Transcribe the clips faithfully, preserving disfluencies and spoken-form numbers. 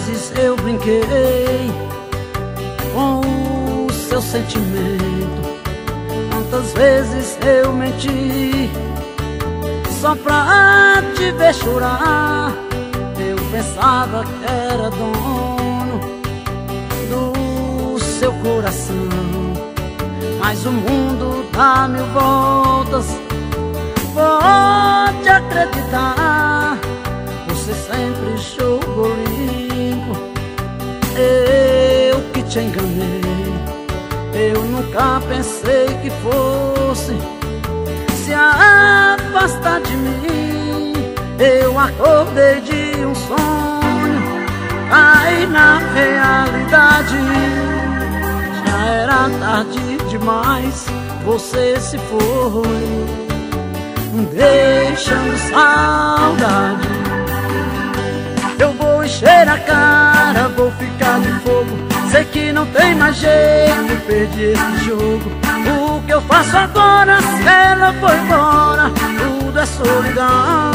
vezes eu brinquei com o seu sentimento, quantas vezes eu menti só pra te ver chorar. Eu pensava que era dono do seu coração, mas o mundo dá mil voltas. Pode acreditar, você sempre jogou limpo. Eu que te enganei, eu nunca pensei que fosse se afastar de mim. Eu acordei de um sonho, caí na realidade. Já era tarde demais, você se foi, deixando saudade. Eu vou encher a cara, vou ficar de fogo. Sei que não tem mais jeito, perdi esse jogo. O que eu faço agora, se ela foi embora, tudo é solidão.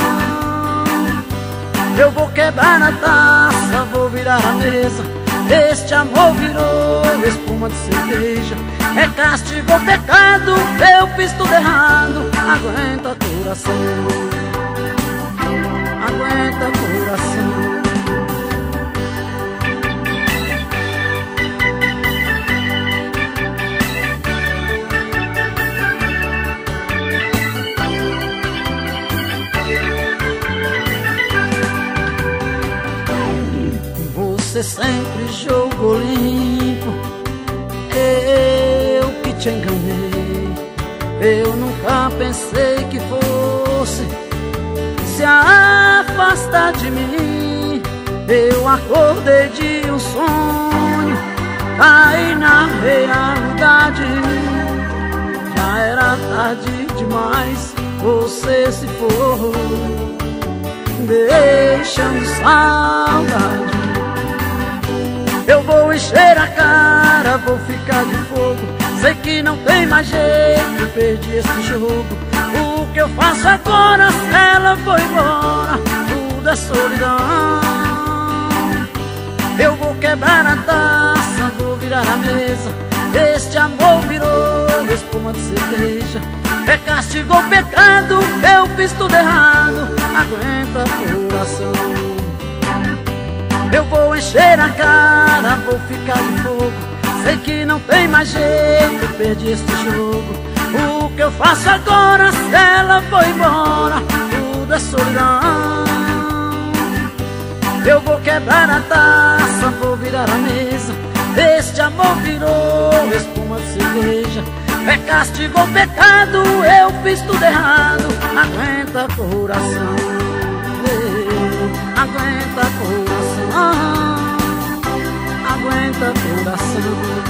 Eu vou quebrar a taça, vou virar a mesa. Este amor virou espuma de cerveja. É castigo ou pecado, eu fiz tudo errado. Aguenta coração, aguenta coração. Você sempre jogou limpo, eu que te enganei. Eu nunca pensei que fosse se afastar de mim. Eu acordei de um sonho, caí na realidade. Já era tarde demais, você se foi, deixando saudade. Eu vou encher a cara, vou ficar de fogo. Sei que não tem mais jeito, perdi esse jogo. O que eu faço agora, se ela foi embora, tudo é solidão. Eu vou quebrar a taça, vou virar a mesa. Este amor virou espuma de cerveja. É castigo ou pecado, eu fiz tudo errado. Aguenta coração. Eu vou encher a cara, vou ficar de fogo. Sei que não tem mais jeito, perdi este jogo. O que eu faço agora, se ela foi embora, tudo é solidão. Eu vou quebrar a taça, vou virar a mesa. Este amor virou espuma de cerveja. É castigo ou pecado, eu fiz tudo errado. Aguenta coração, aguenta coração, aguenta coração.